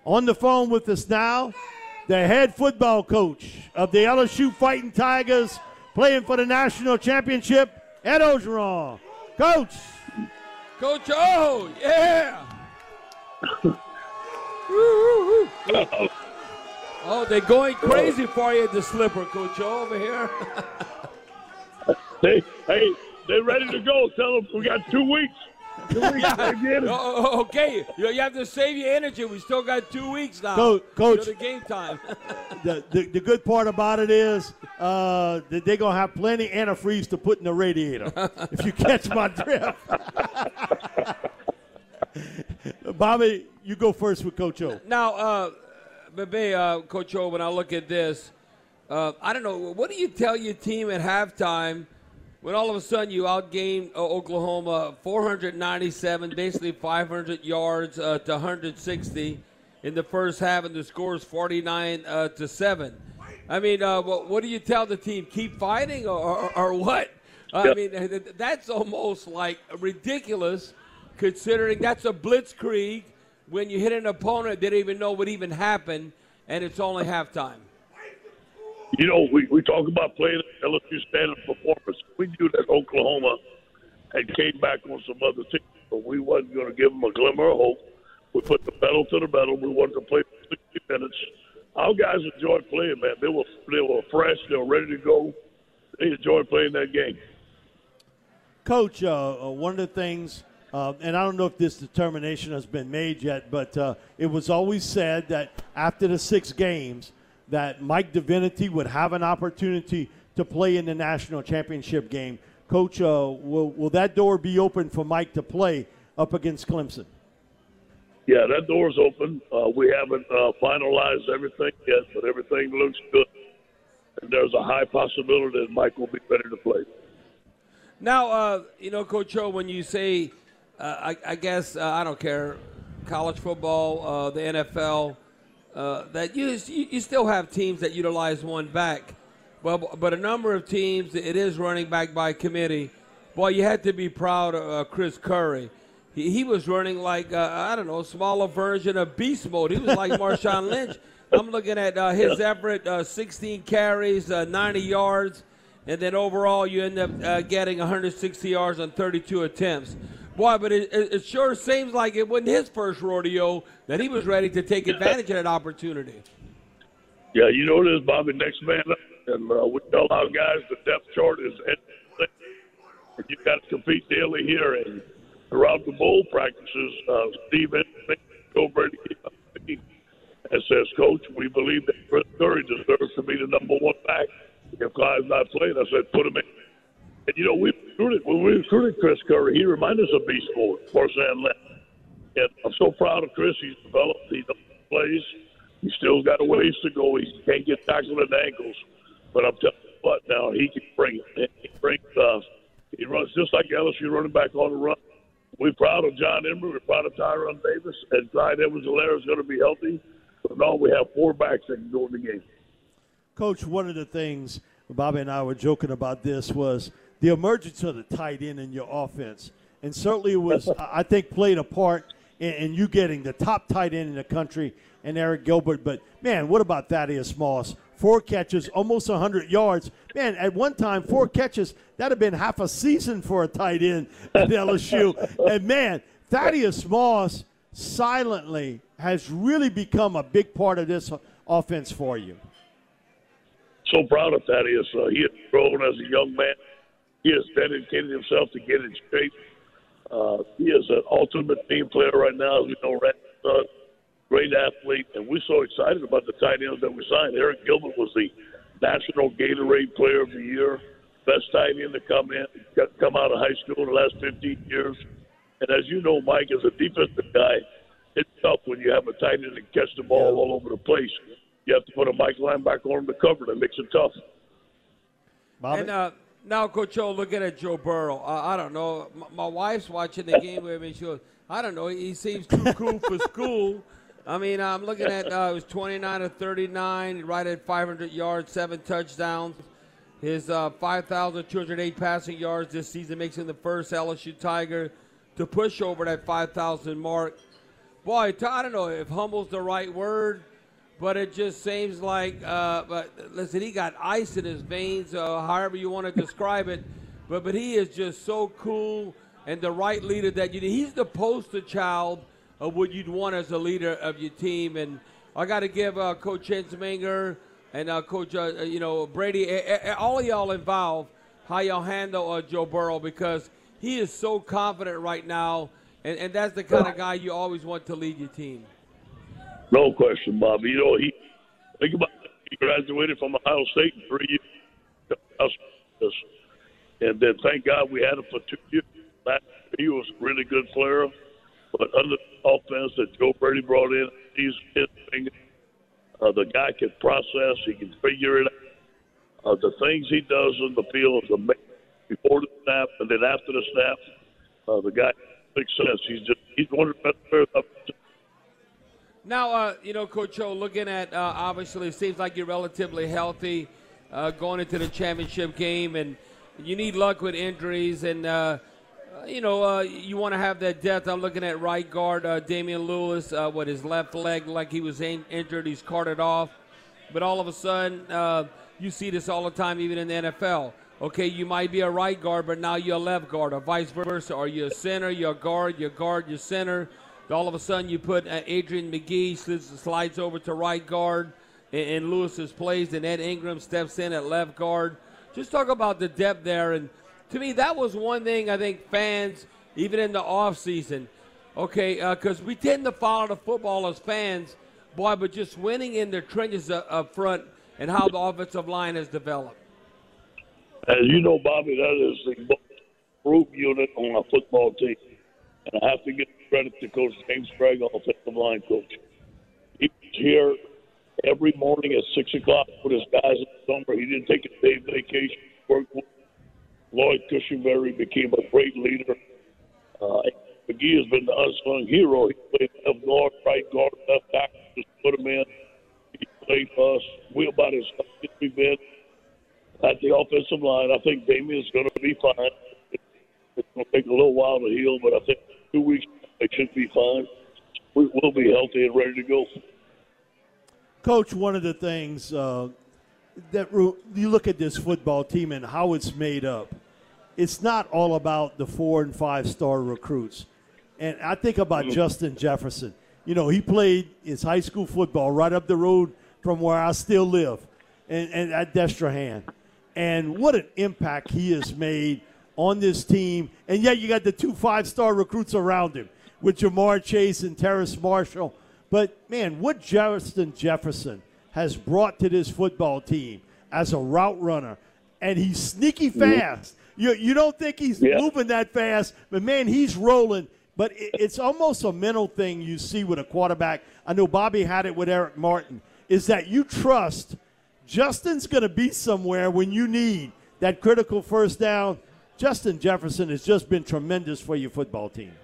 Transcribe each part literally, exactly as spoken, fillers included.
On the phone with us now, the head football coach of the L S U Fighting Tigers, playing for the national championship, Ed Orgeron. Coach. Coach O, yeah. Oh, they're going crazy for you at the slipper, Coach O, over here. Hey, hey, they're ready to go. Tell them we got two weeks. Two weeks yeah. oh, okay, you have to save your energy. We still got two weeks now. Coach, Coach the game time. the, the the good part about it is uh, that they're gonna have plenty of antifreeze to put in the radiator. If you catch my drift. Bobby, you go first with Coach O. Now, uh, Bebe, uh, Coach O, when I look at this, uh, I don't know, what do you tell your team at halftime when all of a sudden you outgained uh, Oklahoma four hundred ninety-seven, basically five hundred yards uh, to one hundred sixty in the first half, and the score is forty-nine uh, to seven? I mean, uh, what, what do you tell the team? Keep fighting or, or, or what? Uh, I mean, that's almost like ridiculous, considering that's a blitzkrieg when you hit an opponent they didn't even know what even happened, and it's only halftime. You know, we, we talk about playing at L S U standard performance. We knew that Oklahoma had came back on some other teams, but we wasn't going to give them a glimmer of hope. We put the pedal to the metal. We wanted to play for sixty minutes. Our guys enjoyed playing, man. They were they were fresh. They were ready to go. They enjoyed playing that game. Coach, uh, uh, one of the things, uh, and I don't know if this determination has been made yet, but uh, it was always said that after the six games, that Mike Divinity would have an opportunity to play in the national championship game. Coach, uh, will, will that door be open for Mike to play up against Clemson? Yeah, that door's open. Uh, we haven't uh, finalized everything yet, but everything looks good. And there's a high possibility that Mike will be ready to play. Now, uh, you know, Coach O, when you say, uh, I, I guess, uh, I don't care, college football, uh, the N F L, Uh, that you, you still have teams that utilize one back. Well, but a number of teams, it is running back by committee. Boy, you had to be proud of uh, Chris Curry. He, he was running like, uh, I don't know, a smaller version of beast mode. He was like Marshawn Lynch. I'm looking at uh, his effort, uh, sixteen carries, uh, ninety yards, and then overall you end up uh, getting one hundred sixty yards on thirty-two attempts. Boy, but it, it sure seems like it wasn't his first rodeo, that he was ready to take advantage of that opportunity. Yeah, you know what it is, Bobby, next man up. And uh, we tell our guys the depth chart is and you've got to compete daily here. And throughout the bowl practices, uh, Steve over and says, Coach, we believe that Chris Curry deserves to be the number one back. If Clyde's not playing, I said, put him in. And, you know, we recruited, when we recruited Chris Curry, he reminded us of beast mode, Marshawn Lynch. And I'm so proud of Chris. He's developed. He plays. He's still got a ways to go. He can't get tackled at the ankles. But I'm telling you what, now he can bring it. He brings uh, he runs just like L S U running back on the run. We're proud of John Emery. We're proud of Tyron Davis. And Clyde Edwards-Helaire is going to be healthy. But now we have four backs that can go in the game. Coach, one of the things Bobby and I were joking about this was the emergence of the tight end in your offense. And certainly it was, I think, played a part in, in you getting the top tight end in the country and Eric Gilbert. But, man, what about Thaddeus Moss? Four catches, almost one hundred yards. Man, at one time, four catches, that would have been half a season for a tight end at L S U. And, man, Thaddeus Moss silently has really become a big part of this offense for you. So proud of Thaddeus. Uh, he had grown as a young man. He has dedicated himself to get in shape. Uh, he is an ultimate team player right now, as we know, Randy's son. Great athlete, and we're so excited about the tight ends that we signed. Eric Gilbert was the National Gatorade Player of the Year, best tight end to come in, come out of high school in the last fifteen years. And as you know, Mike, as a defensive guy, it's tough when you have a tight end that catch the ball all over the place. You have to put a Mike linebacker on him to cover. That makes it tough. Bobby? And uh, now, Coach O, looking at Joe Burrow, uh, I don't know. My, my wife's watching the game with me. She goes, I don't know. He seems too cool for school. I mean, I'm looking at uh, it was twenty-nine of thirty-nine, right at five hundred yards, seven touchdowns. His uh, five thousand two hundred eight passing yards this season makes him the first L S U Tiger to push over that five thousand mark. boy, I don't know if humble's the right word, but it just seems like, uh, but listen, he got ice in his veins, uh, however you want to describe it. But but he is just so cool and the right leader that you need. He's the poster child of what you'd want as a leader of your team. And I got to give uh, Coach Ensminger and uh, Coach, uh, you know, Brady, all of y'all involved, how y'all handle uh, Joe Burrow, because he is so confident right now, and, and that's the kind of guy you always want to lead your team. No question, Bobby. You know, he think about it. He graduated from Ohio State in three years. And then thank God we had him for two years. He was a really good player. But under the offense that Joe Brady brought in, he's his finger. Uh, the guy can process. He can figure it out. Uh, the things he does in the field is amazing. Before the snap and then after the snap, uh, the guy makes sense. He's just he's one of the best players I've seen. Now, uh, you know, Coach O, looking at uh, obviously it seems like you're relatively healthy uh, going into the championship game, and you need luck with injuries, and uh, uh, you know uh, you want to have that depth. I'm looking at right guard uh, Damian Lewis uh, with his left leg like he was in- injured. He's carted off, but all of a sudden uh, you see this all the time, even in the N F L. Okay, you might be a right guard, but now you're a left guard, or vice versa. Or you're a center, you're a guard, you're a guard, you're center. All of a sudden you put uh, Adrian McGee slides over to right guard in, in Lewis's place, and Ed Ingram steps in at left guard. Just talk about the depth there. And to me, that was one thing I think fans, even in the offseason, okay, because uh, we tend to follow the football as fans, boy, but just winning in the trenches up, up front and how the offensive line has developed. As you know, Bobby, that is the most group unit on a football team. And I have to give credit to Coach James Craig, offensive line coach. He's here every morning at six o'clock with his guys in the summer. He didn't take a day vacation. Worked with Lloyd Cushenberry, became a great leader. Uh, McGee has been the unsung hero. He played left guard, right guard, left tackle, just put him in. He played for us. We're about as tough as we've been at the offensive line. I think Damian's going to be fine. It's going to take a little while to heal, but I think two weeks it should be fine. We, we'll be healthy and ready to go. Coach, one of the things uh, that re- you look at this football team and how it's made up, it's not all about the four and five star recruits. And I think about mm-hmm. Justin Jefferson. You know, he played his high school football right up the road from where I still live, and, and at Destrehan. And what an impact he has made on this team. And yet you got the two five-star recruits around him with Jamar Chase and Terrace Marshall. But, man, what Justin Jefferson has brought to this football team as a route runner, and he's sneaky fast. You, you don't think he's yeah. moving that fast, but, man, he's rolling. But it, it's almost a mental thing you see with a quarterback. I know Bobby had it with Eric Martin, is that you trust Justin's going to be somewhere when you need that critical first down. Justin Jefferson has just been tremendous for your football team.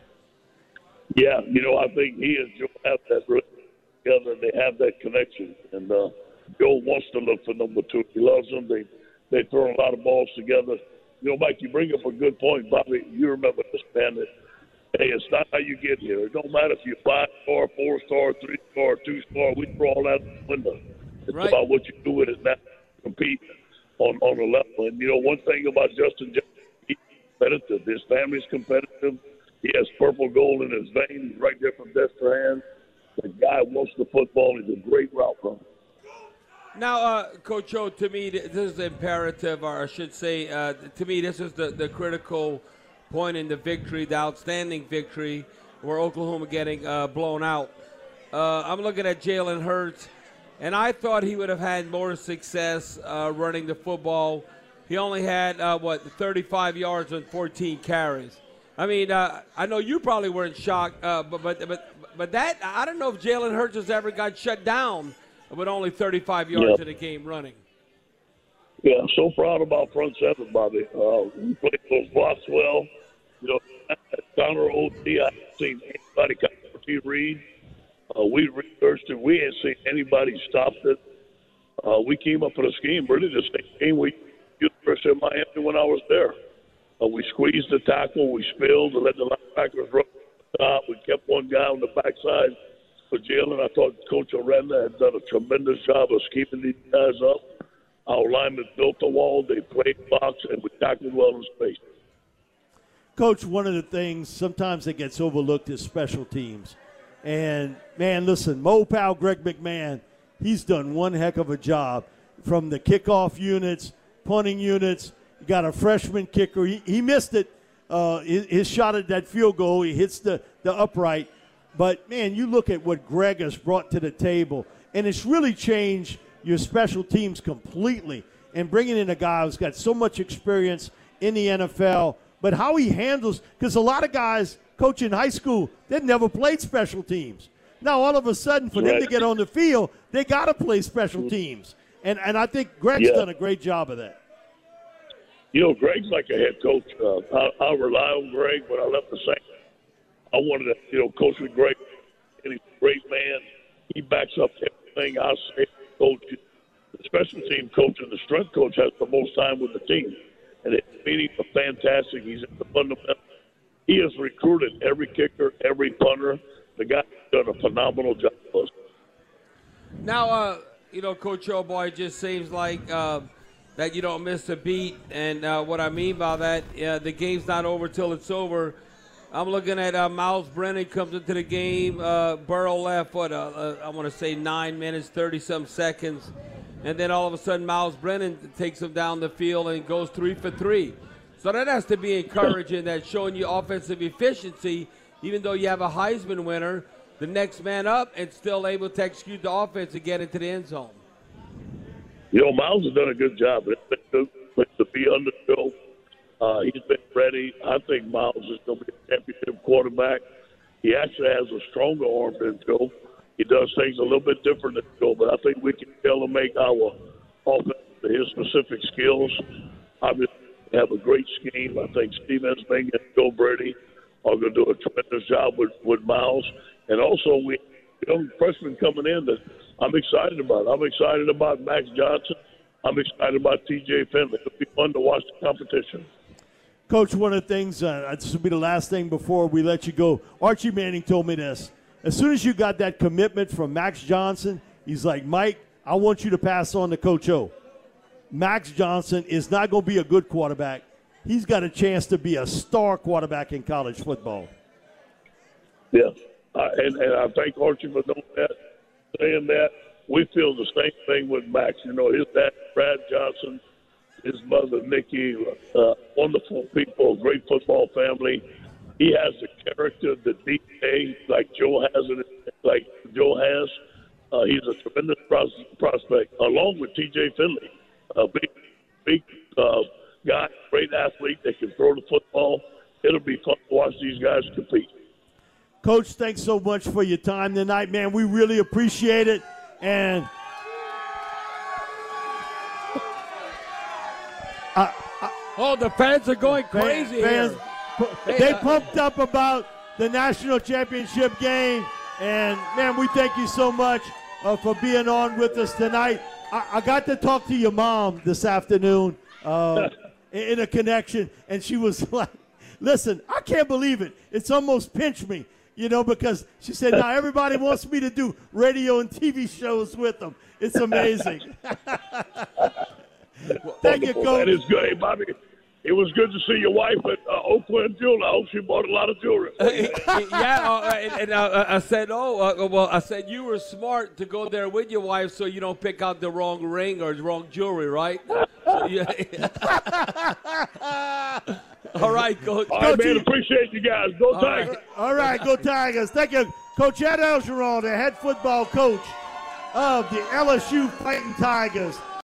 Yeah, you know, I think he and Joe have that together, and they have that connection. And uh, Joe wants to look for number two. He loves them. They they throw a lot of balls together. You know, Mike, you bring up a good point, Bobby. You remember this, man. That, hey, it's not how you get here. It don't matter if you're five-star, four-star, three-star, two-star. We throw all that out the window. It's right. about what you do with it now, compete on, on the level. And, you know, one thing about Justin Jefferson, competitive. His family's competitive. He has purple gold in his veins. He's right there from Destrehan. The guy wants the football. He's a great route runner. Now, uh, Coach O, to me, this is imperative, or I should say, uh, to me, this is the, the critical point in the victory, the outstanding victory, where Oklahoma getting uh, blown out. Uh, I'm looking at Jalen Hurts, and I thought he would have had more success uh, running the football. He only had, uh, what, thirty-five yards on fourteen carries. I mean, uh, I know you probably weren't shocked, uh, but, but but but that, I don't know if Jalen Hurts has ever got shut down with only thirty-five yards yeah. in a game running. Yeah, I'm so proud of our front seven, Bobby. Uh, we played those blocks well. You know, Connor O D, I haven't seen anybody cover T. Reed. Uh, we researched it. We ain't seen anybody stop it. Uh, we came up with a scheme, really the same game we University of Miami when I was there. Uh, we squeezed the tackle, we spilled, and let the linebackers run Uh, we kept one guy on the backside for Jalen. I thought Coach Aranda had done a tremendous job of keeping these guys up. Our linemen built the wall. They played box, and we tackled well in space. Coach, one of the things sometimes that gets overlooked is special teams. And, man, listen, Mo Powell, Greg McMahon, he's done one heck of a job from the kickoff units, punting units. You got a freshman kicker. He, he missed it. Uh, his, his shot at that field goal, he hits the, the upright. But, man, you look at what Greg has brought to the table, and it's really changed your special teams completely. And bringing in a guy who's got so much experience in the N F L, but how he handles – because a lot of guys coach in high school, they've never played special teams. Now, all of a sudden, for them to get on the field, they got to play special teams. And and I think Greg's yeah. done a great job of that. You know, Greg's like a head coach. Uh, I, I rely on Greg when I left the Saints. I wanted to, you know, coach with Greg. And he's a great man. He backs up everything I say. Coach, the special team coach and the strength coach has the most time with the team. And his meetings are fantastic. He's in the fundamental. He has recruited every kicker, every punter. The guy's done a phenomenal job for us. Now, uh, you know, Coach O'Boy, it just seems like uh, that you don't miss a beat. And uh, what I mean by that, uh, the game's not over till it's over. I'm looking at uh, Miles Brennan comes into the game. Uh, Burrow left, what, uh, uh, I want to say nine minutes, thirty-some seconds. And then all of a sudden, Miles Brennan takes him down the field and goes three for three. So that has to be encouraging, that showing you offensive efficiency, even though you have a Heisman winner, the next man up and still able to execute the offense and get into the end zone. You know, Miles has done a good job. It's been good to be under Joe. Uh, he's been ready. I think Miles is going to be a championship quarterback. He actually has a stronger arm than Joe. He does things a little bit different than Joe, but I think we can tailor make our offense to his specific skills. Obviously, we have a great scheme. I think Steve Ensming and Joe Brady are going to do a tremendous job with, with Miles. And also, we young freshmen coming in that I'm excited about. I'm excited about Max Johnson. I'm excited about T J Finley. It'll be fun to watch the competition. Coach, one of the things, uh, this will be the last thing before we let you go. Archie Manning told me this. As soon as you got that commitment from Max Johnson, he's like, Mike, I want you to pass on to Coach O. Max Johnson is not going to be a good quarterback. He's got a chance to be a star quarterback in college football. Yeah, uh, and, and I thank Archie for doing that, saying that. We feel the same thing with Max. You know, his dad, Brad Johnson, his mother, Nikki, uh, wonderful people, great football family. He has the character, the D N A, like Joe has it, like Joe has. Uh, he's a tremendous pros- prospect, along with T J Finley, a big, big uh, guy, great athlete that can throw the football. It'll be fun to watch these guys compete. Coach, thanks so much for your time tonight, man. We really appreciate it. And I, I, oh, the fans are going crazy fans, here. They Hey, uh, pumped up about the national championship game. And, man, we thank you so much uh, for being on with us tonight. I, I got to talk to your mom this afternoon uh, in a connection, and she was like, listen, I can't believe it. It's almost pinched me, you know, because she said, now everybody wants me to do radio and T V shows with them. It's amazing. Thank you, Coach. That is good. Hey, Bobby, it was good to see your wife at uh, Oakland Jewelry. I hope she bought a lot of jewelry. yeah, uh, and, and uh, I said, oh, uh, well, I said you were smart to go there with your wife so you don't pick out the wrong ring or the wrong jewelry, right? So, yeah. All right, Coach. All right, Coach, man, you- appreciate you guys. Go All Tigers. right. All right, go Tigers. Thank you, Coach Ed Elgeron, the head football coach of the L S U Fighting Tigers.